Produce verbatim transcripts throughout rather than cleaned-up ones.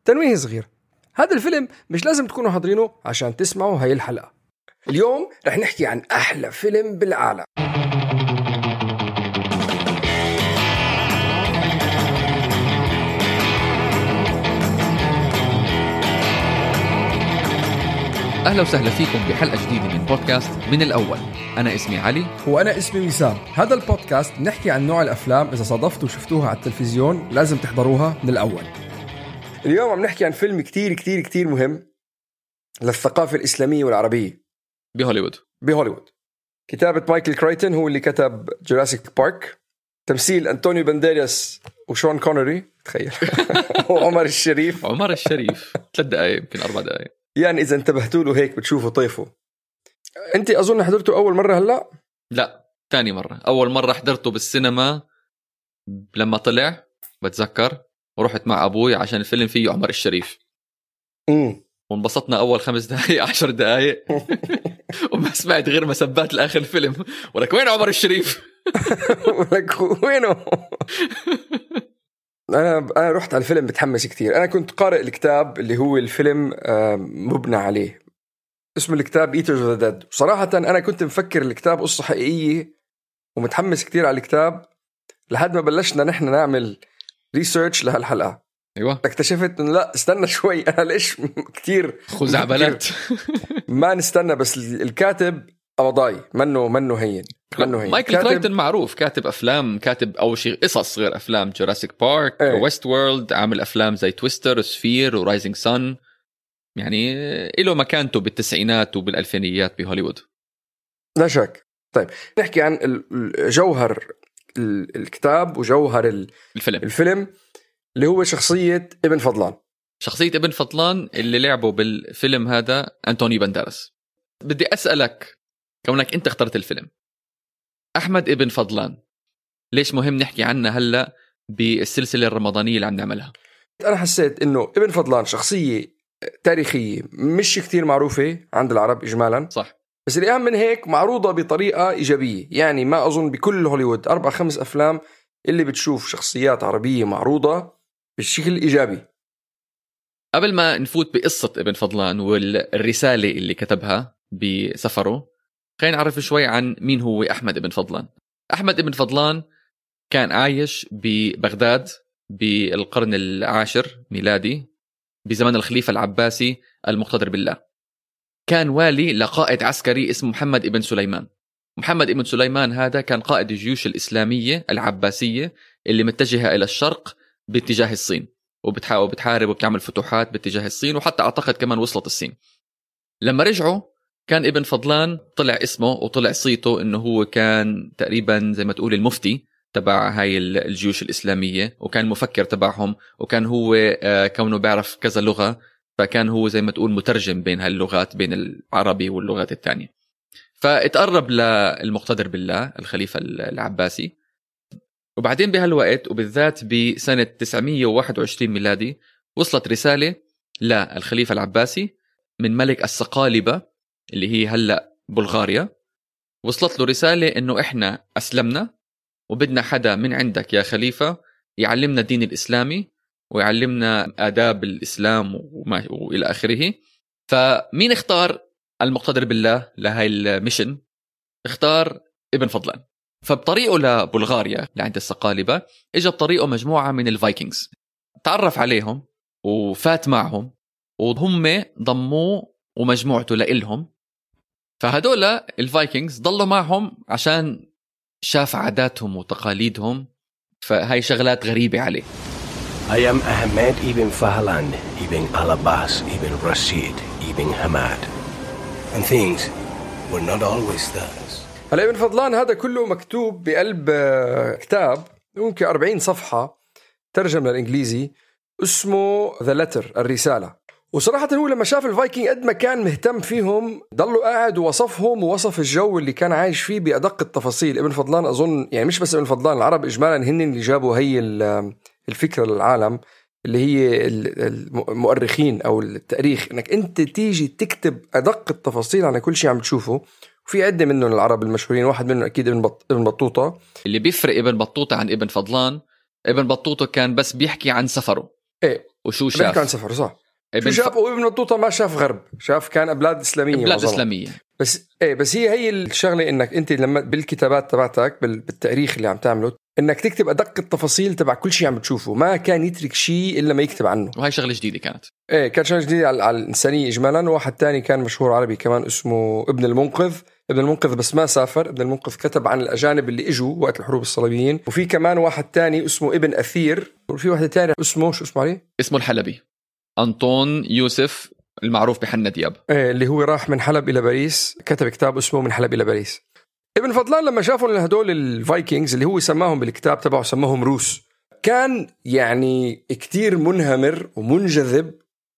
تنويه صغير، هذا الفيلم مش لازم تكونوا حاضرينه عشان تسمعوا هاي الحلقة. اليوم رح نحكي عن أحلى فيلم بالعالم. أهلا وسهلا فيكم بحلقة جديدة من بودكاست من الأول. أنا اسمي علي وأنا اسمي وسام. هذا البودكاست نحكي عن نوع الأفلام إذا صادفتوا وشفتوها على التلفزيون لازم تحضروها من الأول. اليوم عم نحكي عن فيلم كتير كتير كتير مهم للثقافة الإسلامية والعربية بهوليوود. بهوليوود كتابة مايكل كرايتون، هو اللي كتب جوراسيك بارك. تمثيل أنطونيو بانديراس وشون كونري، تخيل. وعمر الشريف. عمر الشريف ثلاث دقايق يمكن أربع دقايق، يعني إذا انتبهتوا له هيك بتشوفوا طيفه. أنت أظن حضرته أول مرة هلأ؟ لا، تاني مرة. أول مرة حضرته بالسينما لما طلع بتذكر، ورحت مع أبوي عشان الفيلم فيه عمر الشريف. امم وانبسطنا أول خمس دقايق عشر دقايق وما سمعت غير مسبات لآخر الفيلم. ولك وين عمر الشريف؟ ولك وينه؟ أنا أنا رحت على الفيلم بتحمس كتير. أنا كنت قارئ الكتاب اللي هو الفيلم مبنى عليه، اسم الكتاب Eaters of the Dead. صراحة أنا كنت مفكر الكتاب قصة حقيقية ومتحمس كتير على الكتاب لحد ما بلشنا نحن نعمل ريسيرش لهالحلقة. أيوة، اكتشفت إنه لا استنى شوي، أنا ليش كتير خزعبلات. ما نستنى. بس الكاتب أبضاي منه منه هين منه هين مايكل كاتب... كرايتون معروف كاتب أفلام، كاتب أول شيء قصص غير أفلام. جوراسيك بارك، ايه. ويست وورلد، عامل أفلام زي تويستر، سفير، ورايزنج سان. يعني إله مكانته بالتسعينات وبالألفينيات بهوليوود لا شك. طيب نحكي عن جوهر الكتاب وجوهر الفيلم. الفيلم اللي هو شخصية ابن فضلان. شخصية ابن فضلان اللي لعبه بالفيلم هذا أنطونيو بانديراس. بدي أسألك، كونك أنت اخترت الفيلم، أحمد ابن فضلان ليش مهم نحكي عنه هلأ بالسلسلة الرمضانية اللي عم نعملها؟ أنا حسيت إنه ابن فضلان شخصية تاريخية مش كتير معروفة عند العرب إجمالا، صح، بس الأهم من هيك معروضة بطريقة إيجابية. يعني ما أظن بكل هوليوود أربع خمس أفلام اللي بتشوف شخصيات عربية معروضة بالشكل الإيجابي. قبل ما نفوت بقصة ابن فضلان والرسالة اللي كتبها بسفره، خلينا نعرف شوي عن مين هو أحمد ابن فضلان. أحمد ابن فضلان كان عايش ببغداد بالقرن العاشر ميلادي بزمن الخليفة العباسي المقتدر بالله. كان والي لقائد عسكري اسمه محمد ابن سليمان. محمد ابن سليمان هذا كان قائد الجيوش الإسلامية العباسية اللي متجهة إلى الشرق باتجاه الصين، وبتحاول بتحارب وبتعمل فتوحات باتجاه الصين، وحتى أعتقد كمان وصلت الصين. لما رجعوا كان ابن فضلان طلع اسمه وطلع صيته إنه هو كان تقريبا زي ما تقول المفتي تبع هاي الجيوش الإسلامية، وكان مفكر تبعهم، وكان هو كونه بيعرف كذا لغة، فكان هو زي ما تقول مترجم بين هاللغات، بين العربي واللغات الثانية. فاتقرب للمقتدر بالله الخليفة العباسي. وبعدين بهالوقت وبالذات بسنة تسعمية وواحد وعشرين ميلادي وصلت رسالة للخليفة العباسي من ملك الصقالبة اللي هي هلأ بلغاريا. وصلت له رسالة إنه إحنا أسلمنا وبدنا حدا من عندك يا خليفة يعلمنا الدين الإسلامي ويعلمنا آداب الإسلام وما وإلى آخره. فمين اختار المقتدر بالله لهاي الميشن؟ اختار ابن فضلان. فبطريقه لبلغاريا لعند الصقالبة اجى بطريقه مجموعة من الفايكنجز، تعرف عليهم وفات معهم وهم ضموه ومجموعته لإلهم. فهدول الفايكنجز ضلوا معهم عشان شاف عاداتهم وتقاليدهم، فهاي شغلات غريبة عليه. I am Ahmed ibn Fahlan ibn Al-Abbas ibn Rashid ibn Hamad and things were not always thus. هلا ابن فضلان هذا كله مكتوب بقلب كتاب ممكن أربعين صفحة ترجم للإنجليزي اسمه The Letter، الرسالة. وصراحة هو لما شاف الفايكنج قد ما كان مهتم فيهم ضلوا قاعد ووصفهم ووصف الجو اللي كان عايش فيه بأدق التفاصيل. ابن فضلان أظن يعني مش بس ابن فضلان، العرب إجمالا هن اللي جابوا هي الفكرة للعالم اللي هي المؤرخين أو التاريخ، إنك أنت تيجي تكتب أدق التفاصيل عن كل شيء عم تشوفه. وفي عدة منهم العرب المشهورين، واحد منهم أكيد ابن, بط... ابن بطوطة. اللي بيفرق ابن بطوطة عن ابن فضلان، ابن بطوطة كان بس بيحكي عن سفره، إيه وشو شاف كان سفر صح ابن شو شاف. وابن بطوطة ما شاف غرب، شاف كان بلاد إسلامية بلاد معظمها. إسلامية بس ايه بس هي هي الشغله انك انت لما بالكتابات تبعتك بالتاريخ اللي عم تعمله انك تكتب ادق التفاصيل تبع كل شيء عم تشوفه، ما كان يترك شيء الا ما يكتب عنه. وهي شغله جديده كانت. ايه كان شغله جديده على, على الانسانيه اجمالا. واحد تاني كان مشهور عربي كمان اسمه ابن المنقذ. ابن المنقذ بس ما سافر، ابن المنقذ كتب عن الاجانب اللي اجوا وقت الحروب الصليبيين. وفي كمان واحد تاني اسمه ابن اثير. وفي واحد تاني اسمه شو اسمه عليه؟ اسمه الحلبي، أنطون يوسف المعروف بحنا دياب. ايه اللي هو راح من حلب الى باريس، كتب كتاب اسمه من حلب الى باريس. ابن فضلان لما شافوا هدول الفايكنجز اللي هو سماهم بالكتاب تبعه سماهم روس، كان يعني كتير منهمر ومنجذب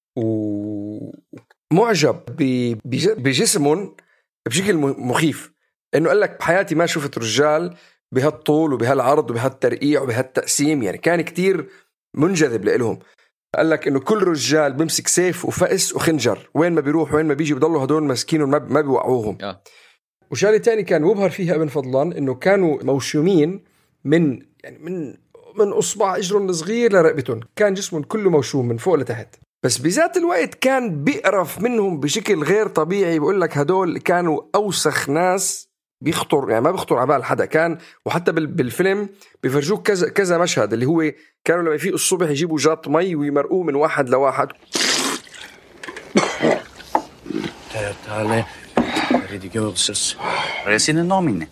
ومعجب بجسمهم بشكل مخيف. انه قال لك بحياتي ما شفت رجال بهالطول وبهالعرض وبهالترقيع وبهالتقسيم، يعني كان كتير منجذب لإلهم. قال لك انه كل رجال بيمسك سيف وفأس وخنجر، وين ما بيروح وين ما بيجي بيضلوا هدول مسكينهم ما ما بيوقعوهم. آه. وشغله تاني كان مبهر فيها ابن فضلان انه كانوا موشومين من يعني من من اصبع اجرهم الصغير لرقبتهم، كان جسمهم كله موشوم من فوق لتحت. بس بذات الوقت كان بيقرف منهم بشكل غير طبيعي. بيقول لك هدول كانوا اوسخ ناس بيخطر، يعني ما بيخطر على بال حدا كان. وحتى بالفيلم بيفرجوك كذا كذا مشهد اللي هو كانوا لما يفيقوا الصبح يجيبوا جاط مي ويمرقوه من واحد لواحد. Ridiculous. Resine nomine.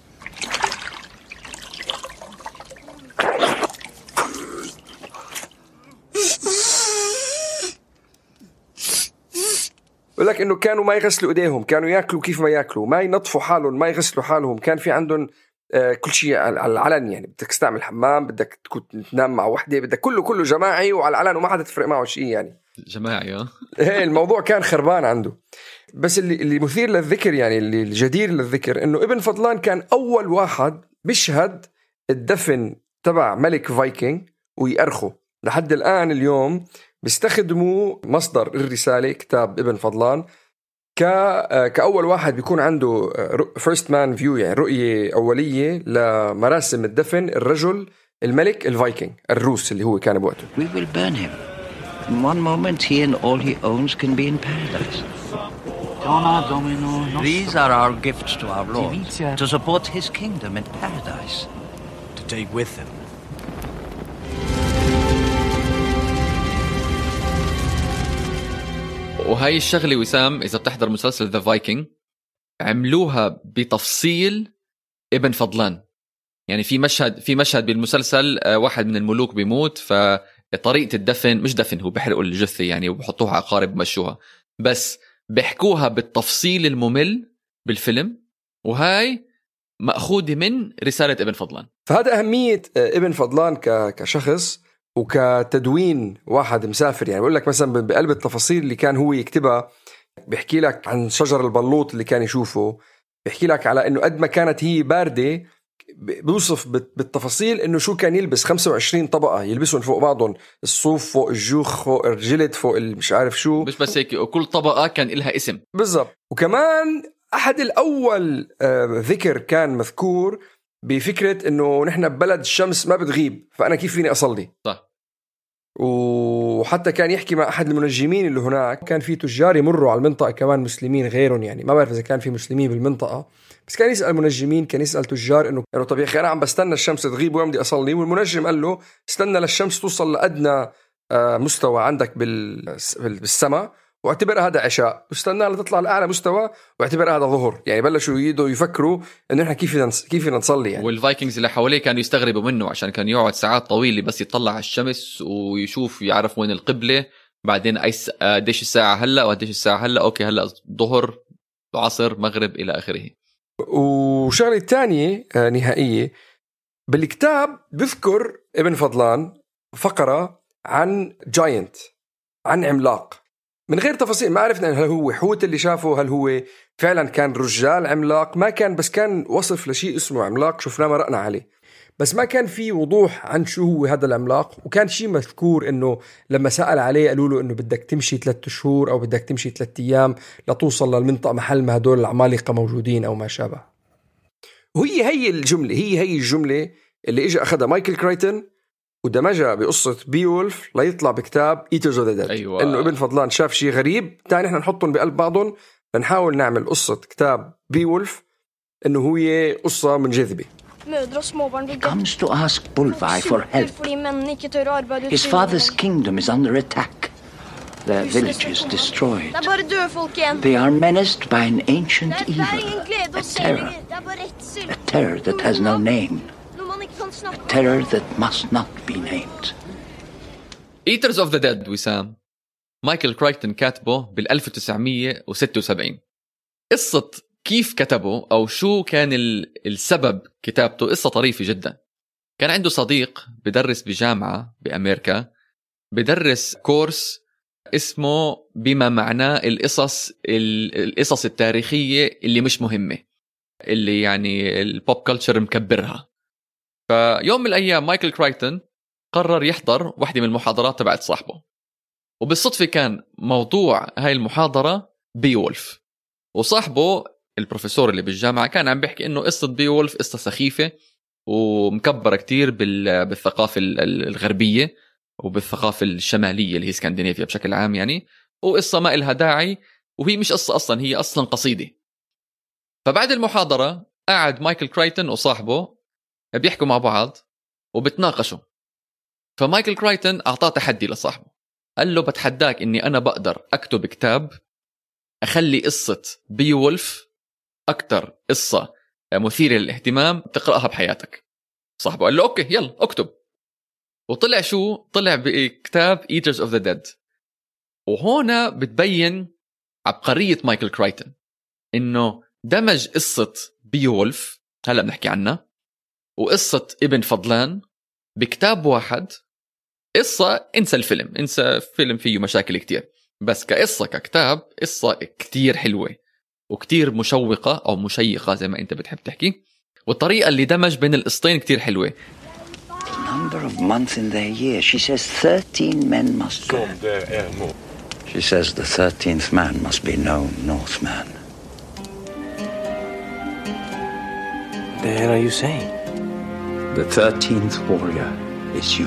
بقول لك انه كانوا ما يغسلوا ايديهم، كانوا ياكلوا كيف ما ياكلوا، ما ينظفوا حالهم، ما يغسلوا حالهم. كان في عندهم آه كل شيء على العلن، يعني بدك تستعمل حمام، بدك تكون تنام مع وحده، بدك كله كله جماعي وعلى العلن وما حدا تفرق معه شيء يعني جماعي. اه ايه الموضوع كان خربان عنده. بس اللي اللي مثير للذكر يعني اللي الجدير للذكر انه ابن فضلان كان اول واحد بيشهد الدفن تبع ملك فايكنج ويأرخه. لحد الآن اليوم بيستخدموا مصدر الرسالة كتاب ابن فضلان ك كأول واحد بيكون عنده first man view، يعني رؤية أولية لمراسم الدفن الرجل الملك الفايكنج الروس اللي هو كان بوقته. We will burn him. In one moment he and all he owns can be in paradise. These are our gifts to our Lord, to support his kingdom in paradise. To take with them. وهي الشغلة وسام إذا بتحضر مسلسل ذا فايكنج عملوها بتفصيل ابن فضلان. يعني في مشهد في مشهد بالمسلسل واحد من الملوك بيموت، فطريقة الدفن مش دفن، هو بيحرقوا الجثة يعني وبحطوها على قارب ومشوها، بس بيحكوها بالتفصيل الممل بالفيلم. وهاي مأخوذة من رسالة ابن فضلان. فهذا أهمية ابن فضلان كشخص وكتدوين واحد مسافر. يعني بقول لك مثلا بقلب التفاصيل اللي كان هو يكتبها، بيحكي لك عن شجر البلوط اللي كان يشوفه، بيحكي لك على انه قد ما كانت هي باردة بيوصف بالتفاصيل انه شو كان يلبس خمسة وعشرين طبقة يلبسون فوق بعضهم، الصوف فوق الجوخ فوق الجلد فوق مش عارف شو، مش بس هيك، وكل طبقة كان إلها اسم بالضبط. وكمان أحد الأول ذكر كان مذكور بفكرة إنه نحن ببلد الشمس ما بتغيب، فأنا كيف فيني أصلي؟ صح. وحتى كان يحكي مع أحد المنجمين اللي هناك، كان في تجار يمروا على المنطقة كمان مسلمين غيرهم، يعني ما بعرف إذا كان في مسلمين بالمنطقة، بس كان يسأل منجمين، كان يسأل تجار إنه إنه طب يا أخي أنا عم بستنى الشمس تغيب وين بدي أصلي؟ والمنجم قال له استنى للشمس توصل لأدنى مستوى عندك بالسماء واعتبر هذا عشاء، واستنى لتطلع لأعلى مستوى واعتبر هذا ظهر. يعني بلشوا يدوا يفكروا إنه إحنا كيف نص... كيف نصلي يعني. والفايكنجز اللي حواليه كانوا يستغربوا منه عشان كان يقعد ساعات طويلة بس يطلع على الشمس ويشوف يعرف وين القبلة، بعدين أي س... قديش الساعة هلا وقديش الساعة هلا، أوكي هلا ظهر عصر مغرب إلى آخره. وشغلة تانية نهائية بالكتاب بذكر ابن فضلان فقرة عن جاينت، عن عملاق، من غير تفاصيل. ما عرفنا هل هو حوت اللي شافه، هل هو فعلا كان رجال عملاق، ما كان، بس كان وصف لشيء اسمه عملاق شفناه مرقنا عليه، بس ما كان في وضوح عن شو هو هذا العملاق. وكان شيء مذكور انه لما سأل عليه قالوا له انه بدك تمشي ثلاثة شهور او بدك تمشي ثلاثة ايام لتوصل للمنطقة محل ما هدول العمالقة موجودين او ما شابه. وهي هي الجملة هي هي الجملة اللي اجى اخذها مايكل كرايتن ودمجها بقصة بيولف ليطلع بكتاب Eaters of the Dead. أيوة. إنه ابن فضلان شاف شيء غريب تاني إحنا نحطهم بقلب بعضهم لنحاول نعمل قصة كتاب بيولف إنه هي قصة منجذبة. He comes to ask Bolvi for help. His father's kingdom is under attack. Their village is destroyed. They are menaced by an ancient evil, a terror, a terror that has no name, a terror that must not be named. Eaters of the Dead وسام مايكل كرايتون كاتبه بالألف وتسعمية وستة وسبعين. قصة كيف كتبه أو شو كان السبب كتابته قصة طريفة جدا. كان عنده صديق بدرس بجامعة بأمريكا، بدرس كورس اسمه بما معناه القصص القصص التاريخية اللي مش مهمة، اللي يعني البوب كلتشر مكبرها. فيوم من الأيام مايكل كرايتون قرر يحضر واحدة من المحاضرات تبعت صاحبه، وبالصدفة كان موضوع هاي المحاضرة بيولف، وصاحبه البروفيسور اللي بالجامعة كان عم بيحكي إنه قصة بيولف قصة سخيفة ومكبرة كتير بالثقافة الغربية وبالثقافة الشمالية اللي هي اسكندنافيا بشكل عام يعني، وقصة ما إلها داعي وهي مش قصة أصلا، هي أصلا قصيدة. فبعد المحاضرة قاعد مايكل كرايتون وصاحبه بيحكوا مع بعض وبتناقشوا. فمايكل كرايتون أعطاه تحدي لصاحبه، قال له بتحداك إني أنا بقدر أكتب كتاب أخلي قصة بيولف أكتر قصة مثيرة للاهتمام تقرأها بحياتك. صاحبه قال له أوكي يلا أكتب. وطلع شو؟ طلع بكتاب Eaters of the Dead. وهنا بتبين عبقرية مايكل كرايتون، إنه دمج قصة بيولف هلأ بنحكي عنها وقصة ابن فضلان بكتاب واحد. قصة انسى الفيلم، انسى فيلم فيه مشاكل كتير، بس كقصة ككتاب قصة كتير حلوة وكتير مشوقة أو مشيقة زي ما أنت بتحب تحكي. والطريقة اللي دمج بين القصتين كتير حلوة. Number of months in their year. She says thirteen men must go. She says the thirteenth man must be no Northman. What the hell are you saying? The thirteenth warrior is you.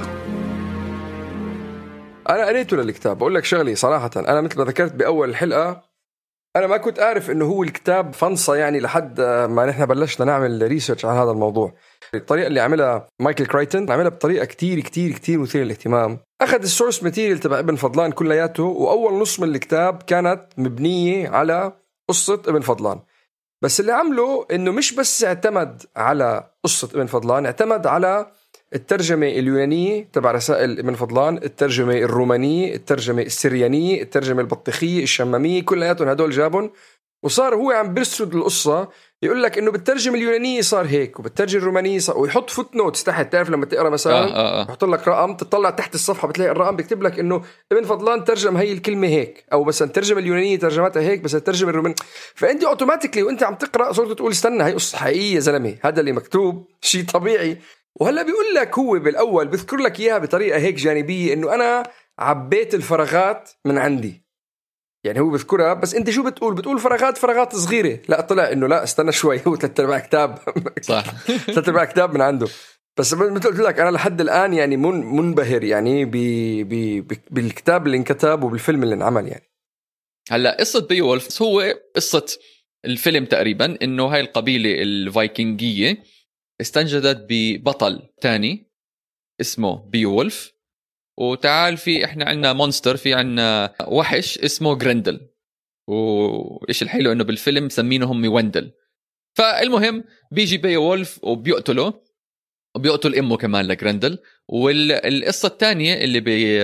أنا قريته للكتاب. بقول لك شغلي صراحة، أنا مثل ما ذكرت بأول الحلقة أنا ما كنت أعرف إنه هو الكتاب فنصة يعني لحد ما نحن بلشنا نعمل ريسيرش على هذا الموضوع. الطريقة اللي عملها مايكل كرايتون عملها بطريقة كتير كتير كتير مثيرة للاهتمام. أخذ السورس ماتيريال تبع ابن فضلان كلياته، وأول نص من الكتاب كانت مبنية على قصة ابن فضلان، بس اللي عمله إنه مش بس اعتمد على قصة ابن فضلان، اعتمد على الترجمة اليونانية تبع رسائل ابن فضلان، الترجمة الرومانية، الترجمة السريانية، الترجمة البطيخية، الشمامية، كلياتهم هدول جابهم. وصار هو عم برسل القصة يقول لك إنه بالترجمة اليونانية صار هيك وبالترجمة الرومانية صار، ويحط فوت نوتس تحت. تعرف لما تقرأ مثلا آه آه آه. يحط لك رقم، تطلع تحت الصفحة بتلاقي الرقم بيكتب لك إنه ابن فضلان ترجم هاي الكلمة هيك، أو مثلا الترجمة اليونانية ترجمتها هيك بس الترجمة الرومانية. فأنت أوتوماتيكلي وأنت عم تقرأ صرت تقول استنى هاي قصة حقيقية يا زلمة، هذا اللي مكتوب شيء طبيعي. وهلا بيقول لك هو بالأول بذكر لك إياها بطريقة هيك جانبية إنه أنا عبيت الفراغات من عندي. يعني هو بذكرها بس أنت شو بتقول؟ بتقول فراغات فراغات صغيرة. لا طلع إنه لا استنى شوي، هو ثلاث أرباع كتاب صح ثلاث أرباع كتاب من عنده. بس مثل قلت لك أنا لحد الآن يعني من منبهر يعني ب ب بالكتاب اللي انكتب وبالفيلم اللي انعمل. يعني هلا قصة بيولف هو قصة الفيلم تقريبا، إنه هاي القبيلة الفايكنجية استنجدت ببطل تاني اسمه بيولف، وتعال في احنا عنا مونستر، في عنا وحش اسمه جريندل، وايش الحلو انه بالفيلم مسمينهم ويندل. فالمهم بيجي بيولف وبيقتله وبيقتل امه كمان لجريندل. والقصة الثانية اللي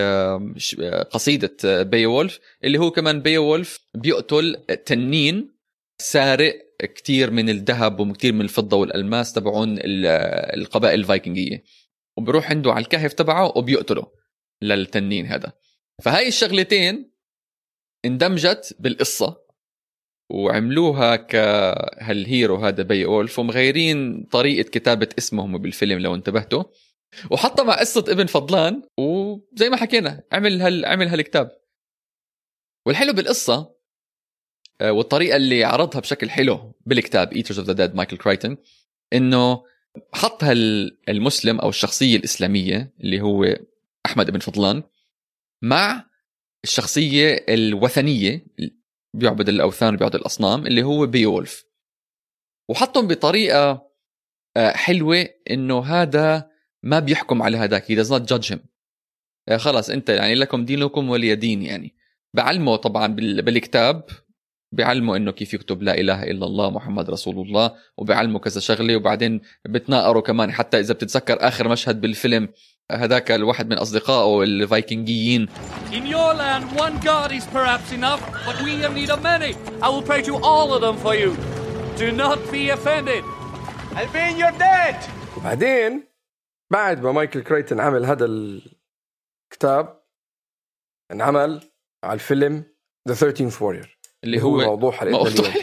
بقصيدة بيولف اللي هو كمان بيولف بيقتل تنين سارق كتير من الذهب وكتير من الفضة والألماس تبعون القبائل الفايكنجية، وبروح عنده على الكهف تبعه وبيقتله للتنين هذا. فهاي الشغلتين اندمجت بالقصة وعملوها كهالهيرو هذا بيولف، ومغيرين طريقة كتابة اسمهم بالفيلم لو انتبهتوا، وحطها مع قصة ابن فضلان، وزي ما حكينا عمل هال عمل هالكتاب. والحلو بالقصة والطريقة اللي عرضها بشكل حلو بالكتاب Eaters of the Dead مايكل كرايتون إنه حط هالمسلم أو الشخصية الإسلامية اللي هو أحمد بن فضلان مع الشخصية الوثنية بيعبد الأوثان بيعبد الأصنام اللي هو بيولف، وحطهم بطريقة حلوة إنه هذا ما بيحكم على هذاك، he does not judge him. خلاص أنت يعني لكم دينكم ولي دين. يعني بعلمه طبعا بالكتاب، بعلمه إنه كيف يكتب لا إله إلا الله محمد رسول الله، وبعلمه كذا شغلة، وبعدين بتناقروا كمان. حتى إذا بتتذكر آخر مشهد بالفيلم هذاك الواحد من أصدقائه الفايكنجيين In your land one god is perhaps enough, but we have need of many. I will pray to all of them for you. Do not be offended. I'll be in your debt. وبعدين بعد ما مايكل كريتون عمل هذا الكتاب انعمل على الفيلم The thirteenth Warrior اللي هو موضوع حلقتنا اليوم.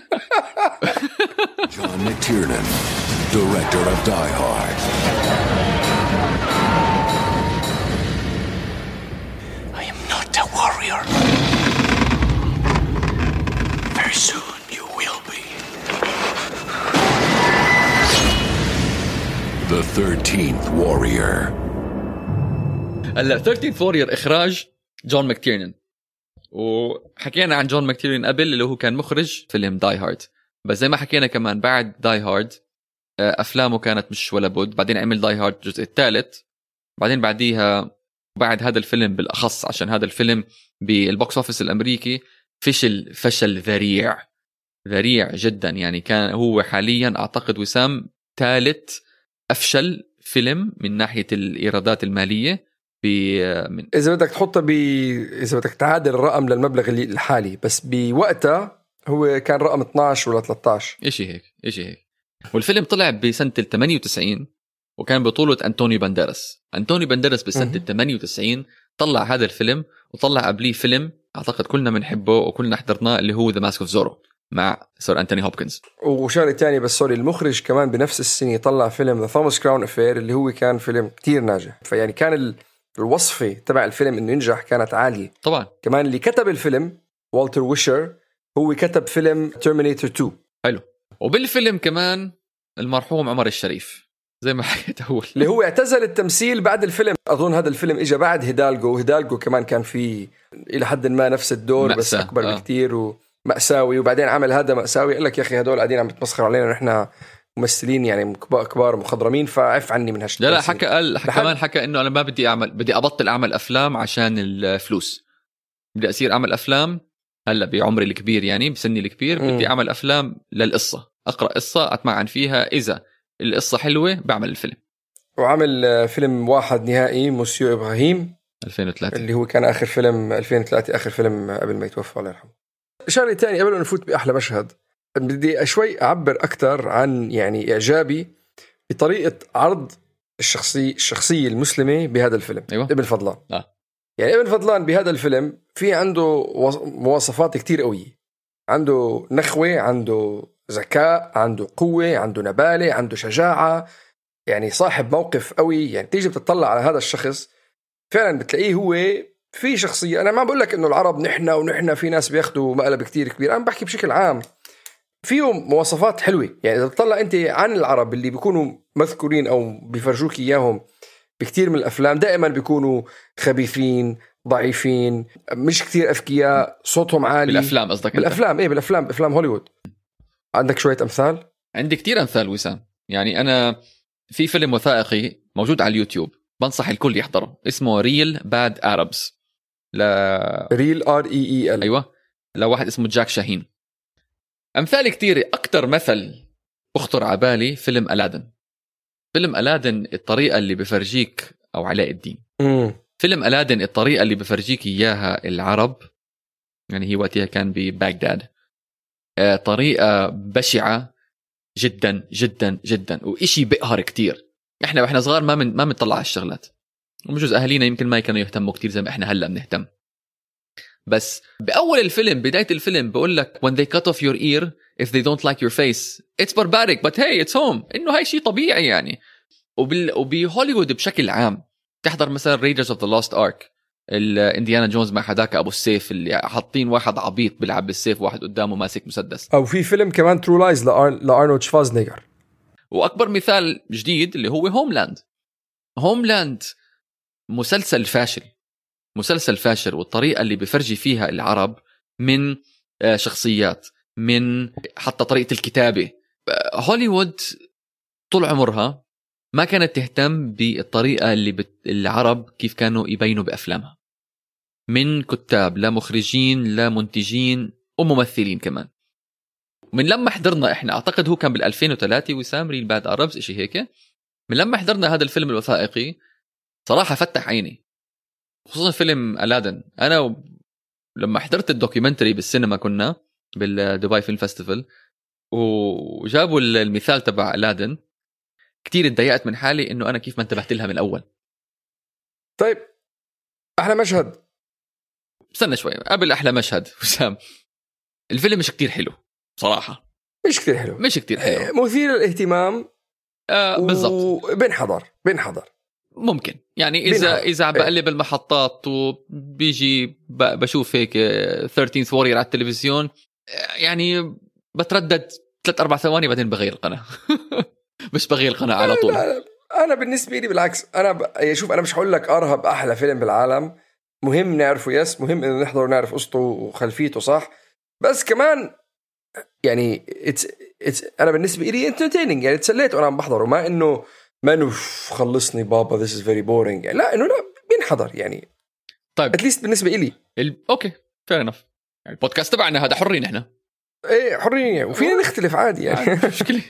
John McTiernan, director of Die Hard. I am not a warrior. Very soon you will be. The thirteenth Warrior. هلا thirteenth Warrior إخراج جون ماكتيرنان، وحكينا عن جون ماكتيرنان قبل اللي هو كان مخرج فيلم داي هارد. بس زي ما حكينا كمان بعد داي هارد أفلامه كانت مش ولا بد. بعدين عمل داي هارد الجزء الثالث، بعدين بعديها بعد هذا الفيلم بالأخص عشان هذا الفيلم بالبوكس أوفيس الأمريكي فشل فشل ذريع ذريع جدا. يعني كان هو حاليا أعتقد وسام ثالث أفشل فيلم من ناحية الإيرادات المالية. من إذا بدك تحطه ب إذا بدك تعادل الرقم للمبلغ اللي الحالي، بس بوقتها هو كان رقم اثناشر ولا ثلاثة عشر إشي هيك إشي هيك. والفيلم طلع بسنة ثمانية وتسعين وكان بطولة أنتوني بانديراس. أنتوني بانديراس بسنة ثمانية وتسعين طلع هذا الفيلم، وطلع قبليه فيلم أعتقد كلنا بنحبه وكلنا حضرناه اللي هو The Mask of Zorro مع سير أنتوني هوبكنز. وشغله تانية بس سوري، المخرج كمان بنفس السنة طلع فيلم The Thomas Crown Affair اللي هو كان فيلم كتير ناجح. فيعني كان ال... الوصفة تبع الفيلم إنه ينجح كانت عالية. طبعا كمان اللي كتب الفيلم والتر ويشر هو كتب فيلم تيرمينيتور تو. حلو. وبالفيلم كمان المرحوم عمر الشريف زي ما حكيت أول اللي هو اعتزل التمثيل بعد الفيلم. أظن هذا الفيلم إجا بعد هيدالغو. هيدالغو كمان كان فيه إلى حد ما نفس الدور مأساة. بس أكبر آه. بكتير ومأساوي. وبعدين عمل هذا مأساوي قال لك يا أخي هدول قاعدين عم بتمسخر علينا نحن ممثلين يعني كبار مخضرمين فعف عني من هالشيء. لا لا حكى قال كمان حكى انه انا ما بدي اعمل بدي ابطل اعمل افلام عشان الفلوس. بدي اصير اعمل افلام هلا بعمري الكبير يعني بسني الكبير م. بدي اعمل افلام للقصه، اقرا قصه اتمعن فيها، اذا القصه حلوه بعمل الفيلم. وعمل فيلم واحد نهائي موسيو ابراهيم ألفين وثلاثة اللي هو كان اخر فيلم ألفين وثلاثة اخر فيلم قبل ما يتوفى الله يرحمه. شغله ثانيه قبل ما نفوت باحلى مشهد، بدي شوي أعبر أكتر عن يعني إعجابي بطريقة عرض الشخصية الشخصية المسلمة بهذا الفيلم. أيوة. ابن فضلان آه. يعني ابن فضلان بهذا الفيلم في عنده مواصفات كتير قوية. عنده نخوة، عنده ذكاء، عنده قوة، عنده نبالة، عنده شجاعة، يعني صاحب موقف قوي. يعني تيجي بتطلع على هذا الشخص فعلا بتلاقيه هو في شخصية. أنا ما بقول لك إنه العرب نحنا ونحنا في ناس بياخدوا مقلب كتير كبير، أنا بحكي بشكل عام فيهم مواصفات حلوة. يعني إذا تطلع أنت عن العرب اللي بيكونوا مذكورين أو بيفرجوك إياهم بكتير من الأفلام دائما بيكونوا خبيثين ضعيفين مش كتير أذكياء صوتهم عالي. بالأفلام قصدك؟ بالأفلام إيه بالأفلام بأفلام هوليوود. عندك شوية أمثال؟ عندي كتير أمثال وسام. يعني أنا في فيلم وثائقي موجود على اليوتيوب بنصح الكل يحضره اسمه ريل باد أرابز. لا ريل آر إي إي إل. أيوة لواحد اسمه جاك شاهين. أمثال كتير. أكتر مثل أخطر عبالي فيلم ألادن. فيلم ألادن الطريقة اللي بفرجيك أو علاء الدين مم. فيلم ألادن الطريقة اللي بفرجيك إياها العرب، يعني هي وقتها كان بباغداد، آه طريقة بشعة جدا جدا جدا وإشي بقهر كتير. إحنا وإحنا صغار ما من ما بنطلع على الشغلات، ومجوز أهالينا يمكن ما كانوا يهتموا كتير زي ما إحنا هلأ بنهتم. بس بأول الفيلم بداية الفيلم بقول لك when they cut off your ear if they don't like your face it's barbaric but hey it's home. إنه هاي شيء طبيعي يعني. وبال وبهوليوود بشكل عام تحضر مثلا Raiders of the Lost Ark الانديانا جونز مع حداك أبو السيف اللي حاطين واحد عبيط بيلعب بالسيف واحد قدامه ماسك مسدس. أو في فيلم كمان True Lies لأر... لأرنولد شوارزنيغر وأكبر مثال جديد اللي هو هوملاند. هوملاند مسلسل فاشل، مسلسل فاشل، والطريقة اللي بفرجي فيها العرب من شخصيات، من حتى طريقة الكتابة. هوليوود طول عمرها ما كانت تهتم بالطريقة اللي بت... العرب كيف كانوا يبينوا بأفلامها، من كتاب لا مخرجين لا منتجين وممثلين كمان. من لما حضرنا إحنا، أعتقد هو كان بالألفين وثلاثة وسام ريل باد أربز إشي هيك، من لما حضرنا هذا الفيلم الوثائقي صراحة فتح عيني، خصوصا فيلم ألادن. أنا و... لما حضرت الدوكيومنتري بالسينما، كنا بالدبي فيلم فيستيفال وجابوا المثال تبع ألادن، كتير اتضايقت من حالي إنه أنا كيف ما انتبهت لها من الأول. طيب أحلى مشهد، استنى شوي قبل أحلى مشهد وسام، الفيلم مش كتير حلو صراحة، مش كتير حلو، مش كتير حلو، مثير للاهتمام. آه بالضبط، بنحضر بنحضر ممكن يعني إذا بنحضر. إذا عم بقلب ايه. المحطات وبيجي بشوف هيك ثيرتينث Warrior على التلفزيون، يعني بتردد ثلاث أربع ثواني بعدين بغير القناة. مش بغير القناة على طول. لا لا. أنا بالنسبة لي بالعكس، أنا ب... شوف أنا مش هقول لك أرهب أحلى فيلم بالعالم، مهم نعرفه، يس مهم إنه نحضر ونعرف قصته وخلفيته صح، بس كمان يعني it's, it's أنا بالنسبة لي entertaining، يعني تسليت وأنا عم بحضره، ما إنه ما إنه خلصني بابا this is very boring، يعني لا إنه لا بنحضر يعني. طيب at least بالنسبة لي ال... أوكي fair enough، يعني البودكاست تبعنا هذا حرين إحنا، إيه حرين يعني، وفينا نختلف عادي يعني. مشكلة.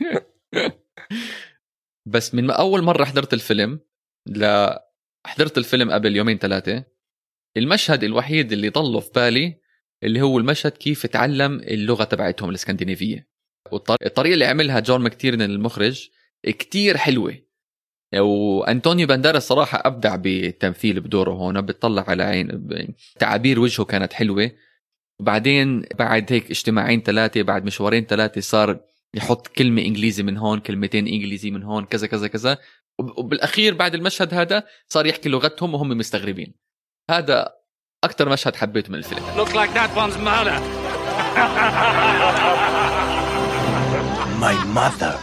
بس من أول مرة حضرت الفيلم، لا حضرت الفيلم قبل يومين ثلاثة، المشهد الوحيد اللي ضله في بالي اللي هو المشهد كيف تعلم اللغة تبعتهم الاسكندنافية، والطريقة اللي عملها جون ماكتيرنان المخرج كتير حلوة، وأنطونيو بانديراس صراحة أبدع بالتمثيل بدوره هون، بتطلع على عين تعابير وجهه كانت حلوة. وبعدين بعد هيك اجتماعين ثلاثة، بعد مشوارين ثلاثة، صار يحط كلمة إنجليزي من هون، كلمتين إنجليزي من هون، كذا كذا كذا، وبالأخير بعد المشهد هذا صار يحكي لغتهم وهم مستغربين. هذا أكتر مشهد حبيته من الفيلم. Looks like that one's murder. My mother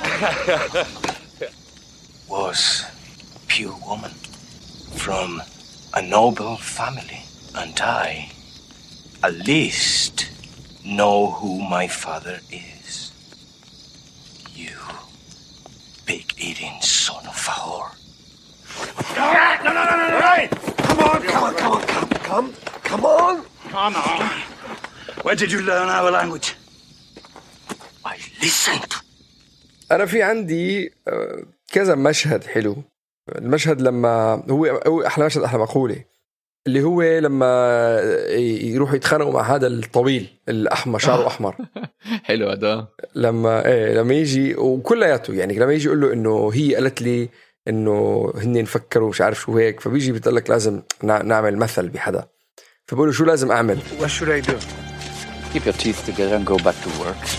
was pure woman from a noble family, and I, at least, know who my father is. You, pig-eating son of a whore. No, no, no, no, no! Right. Come on, come on, come on, come, come, come on! Come on. Where did you learn our language? I listened. أنا في عندي كذا مشهد حلو. المشهد لما هو أحلى مشهد، أحلى مقولة، اللي هو لما يروحوا يتخانقوا مع هذا الطويل الأحمر شعره أحمر. حلو هذا. لما إيه لما يجي وكلياته يعني لما يجي يقول له إنه هي قالت لي إنه هني نفكروا مش عارف شو هيك، فبيجي بيقول لازم نعمل مثل بحدا، فبقوله شو لازم أعمل؟ What should I do? Keep your teeth together and go back to work.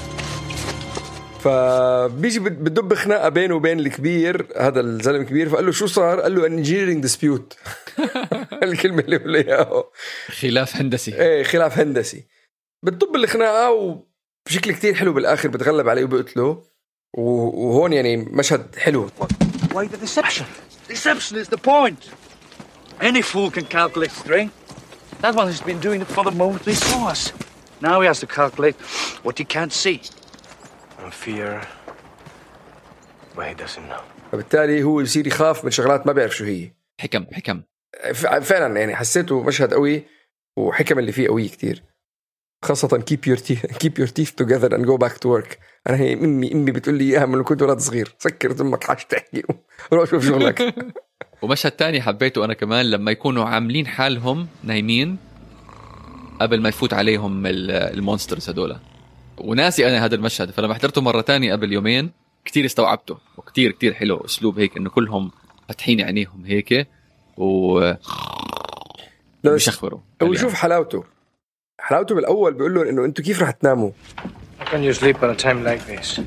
فبيجي بدب خناقة بينه وبين الكبير، هذا الزلم الكبير، فقال له شو صار؟ قال له engineering dispute. الكلمة اللي بقول إياها خلاف هندسي. إيه خلاف هندسي. بتدب الخناقة وبشكل كتير حلو، بالآخر بتغلب عليه وبقتله، وهون يعني مشهد حلو. Why the deception? Deception is the point. Any fool can calculate string. That one has been doing it for the moment we saw us. Now he has to calculate what he can't see. And fear what he doesn't know. فبالتالي هو يصير يخاف من شغلات ما بيعرف شو هي. حكم حكم فعلا يعني حسيته مشهد قوي، وحكم اللي فيه قوي كتير، خاصة keep your teeth keep your teeth together and go back to work. أنا هي أمي أمي بتقول لي إياها من كنت ولد صغير، سكر دمك حاج تحكي روح شوف شغلك. ومشهد تاني حبيته أنا كمان، لما يكونوا عاملين حالهم نايمين قبل ما يفوت عليهم المونسترز هدولا، وناسي أنا هذا المشهد، فلما حضرته مرة تانية قبل يومين كتير استوعبته، وكتير كتير حلو أسلوب هيك إنه كلهم فتحين عينيهم هيك و بيشخبروا. وشوف حلاوته حلاوته بالأول بيقول له إنه أنتوا كيف رح تناموا؟ How can you sleep at a time like this?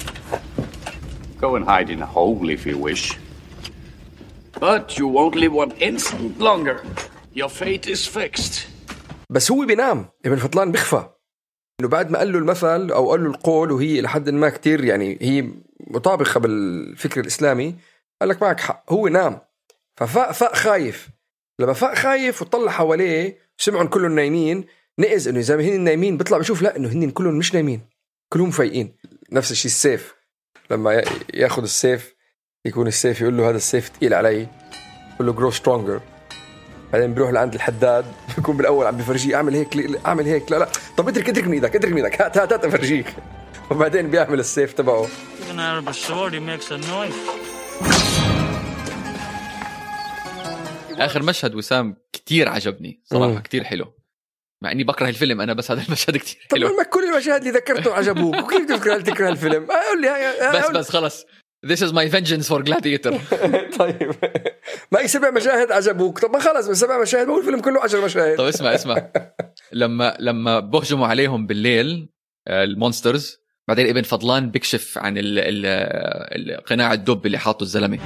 Go and hide in a hole if you wish. But you won't live one instant longer. Your fate is fixed. بس هو بينام، ابن فضلان بيخفى إنه بعد ما قال له المثل أو قال له القول، وهي لحد ما كتير يعني هي مطابقة بالفكر الإسلامي. قال لك معك حق، هو نام ففاق فاق خايف. لما فاق خايف وطلع حواليه سمعهم كلهم نايمين، نقز إنه إذا هن نايمين بيطلع بيشوف لا إنه هن كلهم مش نايمين، كلهم فايقين. نفس الشيء السيف، لما ياخد السيف يكون السيف يقول له هذا السيف تقيل علي، يقول له grow stronger. بعدين بيروح لعند الحداد بيكون بالأول عم بيفرجيه أعمل هيك أعمل هيك، لا لا طب اترك اترك من إيدك اترك من إيدك هات هات هات أفرجيك. وبعدين بيعمل السيف تبعه. آخر مشهد وسام كتير عجبني صراحة. مم. كتير حلو، مع إني بكره الفيلم أنا، بس هذا المشهد كتير حلو. طب ما كل المشاهد اللي ذكرته عجبوك، وكيف تذكر تكره الفيلم؟ أقول لي هاي بس بس خلص This is my vengeance for Gladiator. طيب ما هي سبع مشاهد عجبوك، طب ما خلص من سبع مشاهد هو الفيلم كله عشر مشاهد. طب اسمع اسمع لما لما بهجموا عليهم بالليل المونسترز، بعدين ابن فضلان بيكشف عن ال ال القناع الدب اللي حاطه الزلمة.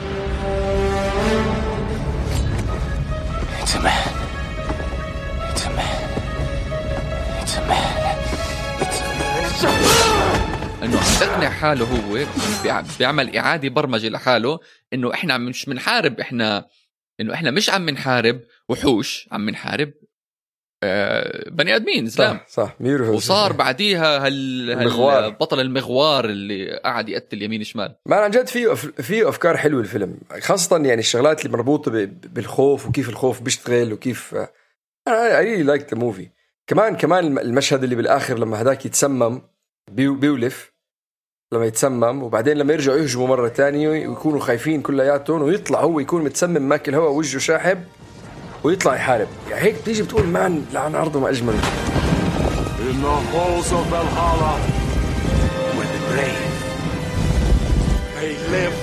It's a man. It's a man. It's a man. It's a man. انه عم تقنع حاله، هو بيعمل اعاده برمجه لحاله انه احنا مش بنحارب، احنا انه احنا مش عم نحارب وحوش، عم نحارب آه بني ادمين اسلام. صح صح ميرو. وصار بعديها هال هالبطل المغوار اللي قاعد يقتل يمين شمال. ما عن جد فيه فيه افكار حلوه الفيلم، خاصه يعني الشغلات اللي مربوطه بالخوف وكيف الخوف بيشتغل وكيف. انا اي لايك ذا موفي. كمان كمان المشهد اللي بالاخر لما هداك يتسمم بيولف، لما يتسمم وبعدين لما يرجعوا يهجموا مرة تانية ويكونوا خايفين كلياتهم، ويطلع هو يكون متسمم ماكل هوا وجهه شاحب ويطلع يحارب. يعني هيك بتيجي بتقول مان لعن أرضه ما أجمل. In the halls of Valhalla, where the brave they live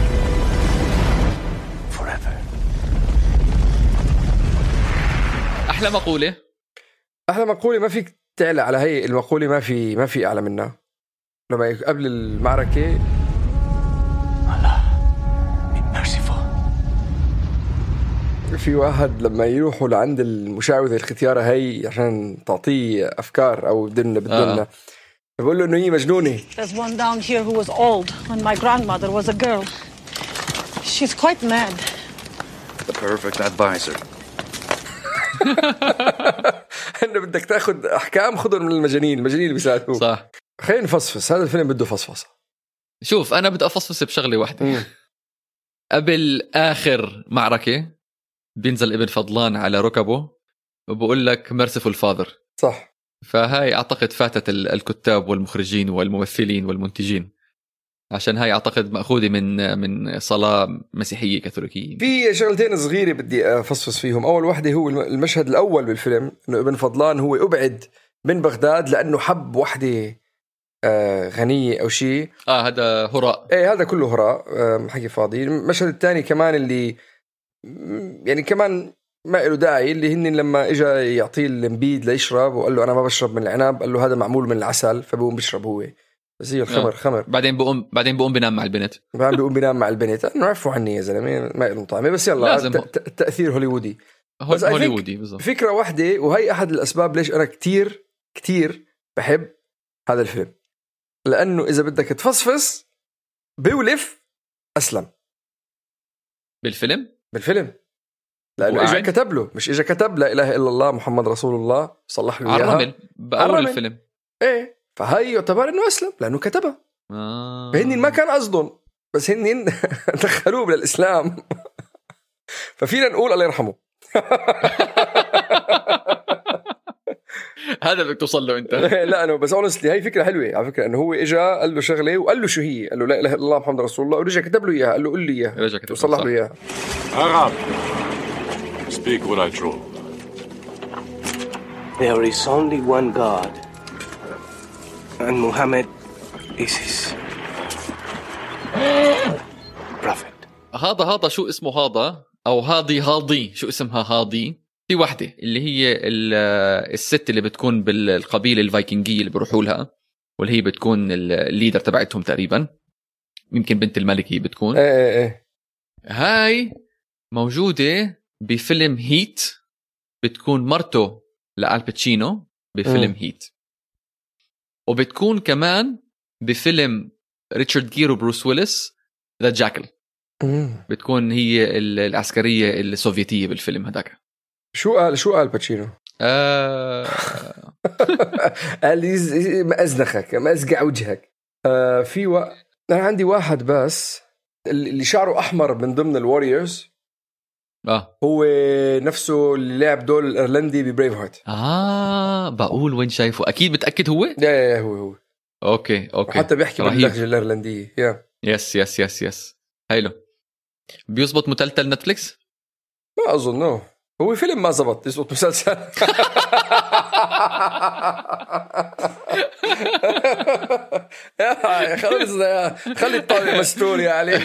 forever. أحلى مقولة أحلى مقولة ما فيك تعلى على هي المقولة، ما في ما في أعلى منها. لما قبل المعركة Allah be merciful. في واحد لما يروحوا لعند المشعوذة الختيارة هي عشان تعطيه أفكار أو بدنا بدنا آه. بقول له إنه هي مجنونة. There's one down here who was old when my grandmother was a girl. She's quite mad. The perfect advisor. إنه بدك تأخذ أحكام خذهم من المجانين، المجانين اللي بيساعدوك. صح. خلينا نفصفص، هذا الفيلم بده فصفصة. شوف أنا بدي أفصفص بشغلة واحدة. قبل آخر معركة بينزل ابن فضلان على ركبه وبقول لك merciful father. صح. فهاي أعتقد فاتت الكتاب والمخرجين والممثلين والمنتجين، عشان هاي أعتقد مأخوذة من من صلاة مسيحية كاثوليكية. في شغلتين صغيرة بدي أفصفص فيهم. أول واحدة هو المشهد الأول بالفيلم، إنه ابن فضلان هو أبعد من بغداد لأنه حب وحدة آه غنية أو شيء. آه هذا هراء. إيه هذا كله هراء، آه حكي فاضي. المشهد الثاني كمان اللي يعني كمان ما له داعي، اللي هن لما إجا يعطيه المبيد ليشرب وقال له أنا ما بشرب من العنب، قال له هذا معمول من العسل، فبقوم بيشرب هو، بس هي الخمر آه. خمر. بعدين بقوم بعدين بقوم بينام مع البنت. بعدين بقوم بينام مع البنت. نعرفوا عني يا زلمة ما له طعمة، بس يلا التأثير هوليوودي. بس هوليوودي بالضبط. فكرة واحدة، وهي أحد الأسباب ليش أنا كتير كتير بحب هذا الفيلم، لأنه إذا بدك تفصفص بيولف أسلم بالفيلم بالفيلم لأنه إجا كتب له، مش إجا كتب لا إله إلا الله محمد رسول الله صلح له إياها عرمل بأول الفيلم. إيه فهاي يعتبر إنه أسلم لأنه كتبها. آه. فهنين ما كان قصدهم، بس هنين دخلوه بالإسلام. ففينا نقول الله يرحمه. هذا بدك توصل له انت. لا انا بس honestly هاي فكره حلوه على فكره، انه هو اجى قال له شغله وقال له شو هي، قال له لا اله الا الله محمد رسول الله، ورجع كتب له اياها، قال له قل لي اياها وصلح له اياها. Arab, speak what I true. There is only one God, and Muhammad is his prophet. هذا هذا شو اسمه هذا او هاضي هاضي شو اسمها هاضي؟ في واحدة اللي هي الست اللي بتكون بالقبيلة الفايكنجية اللي بروحوا لها، واللي هي بتكون الليدر تبعتهم تقريبا، يمكن بنت الملك هي بتكون. ايه ايه هاي موجودة بفيلم هيت، بتكون مرته لآلباتشينو بفيلم م. هيت، وبتكون كمان بفيلم ريتشارد جير وبروس ويلس ذا جاكل. بتكون هي العسكرية السوفيتية بالفيلم هذاك. شو قال شو قال باتشينو؟ آه... قال لي ما أزنخك ما أزقع وجهك. آه في و... أنا عندي واحد بس اللي شعره أحمر من ضمن الواريورز. آه. هو نفسه اللي لعب دور الإيرلندي ببريف هارت. آه بقول وين شايفه. أكيد متأكد هو؟ لا يا هو هو. أوكي أوكي. حتى بيحكي باللهجة الإيرلندية. يا يس يس يس يس. حلو. بيزبط متلتل نتفليكس؟ ما أظن نو. هو فيلم ما زبط يزبط مسلسل. يا خلص يا خلي الطاولة مستور يا علي.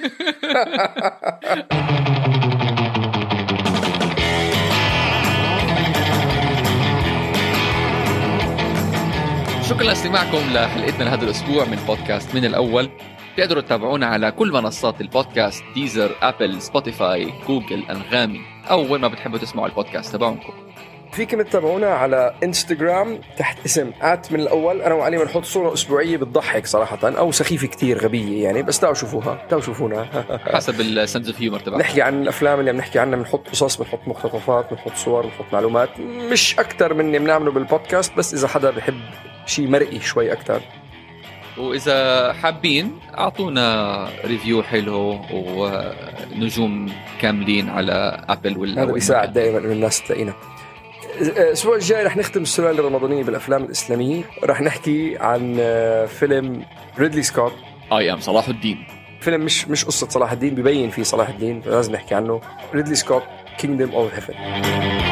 شكرا لاستماعكم لحلقتنا لهذا الأسبوع من بودكاست من الأول. تقدروا تتابعونا على كل منصات البودكاست: ديزر، أبل، سبوتيفاي، جوجل، أنغامي، أو وين ما بتحبوا تسمعوا البودكاست تبعونكم. فيكم تتابعونا على انستغرام تحت اسم آت من الأول. أنا وعلي بنحط صورة أسبوعية بتضحك صراحة أو سخيفة كتير غبية يعني، بس تعالوا شوفوها تعالوا شوفونا حسب السنس اوف هيومر تبعنا. نحكي عن الأفلام اللي بنحكي عنها، بنحط قصص، بنحط مقتطفات، بنحط صور، بنحط معلومات، مش أكتر من اللي بنعمله بالبودكاست، بس إذا حدا بحب شيء مرئي شوي أكتر. وإذا حابين أعطونا ريفيو حلو ونجوم كاملين على أبل ولا هذا بيساعد دائما إن الناس تلاقينا. الأسبوع الجاي رح نختم السلسلة الرمضانية بالأفلام الإسلامية. رح نحكي عن فيلم ريدلي سكوت I am صلاح الدين. فيلم مش مش قصة صلاح الدين، بيبين فيه صلاح الدين، لازم نحكي عنه. ريدلي سكوت Kingdom of Heaven.